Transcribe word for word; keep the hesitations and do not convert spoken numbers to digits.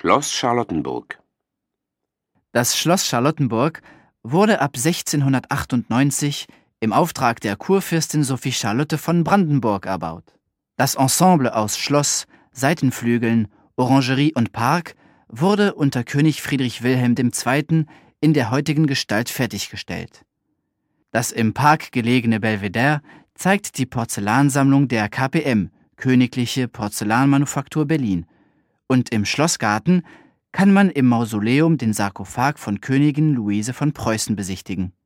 Schloss Charlottenburg. Das Schloss Charlottenburg wurde ab sechzehnhundertachtundneunzig im Auftrag der Kurfürstin Sophie Charlotte von Brandenburg erbaut. Das Ensemble aus Schloss, Seitenflügeln, Orangerie und Park wurde unter König Friedrich Wilhelm der Zweite. In der heutigen Gestalt fertiggestellt. Das im Park gelegene Belvedere zeigt die Porzellansammlung der K P M, Königliche Porzellanmanufaktur Berlin, und im Schlossgarten kann man im Mausoleum den Sarkophag von Königin Luise von Preußen besichtigen.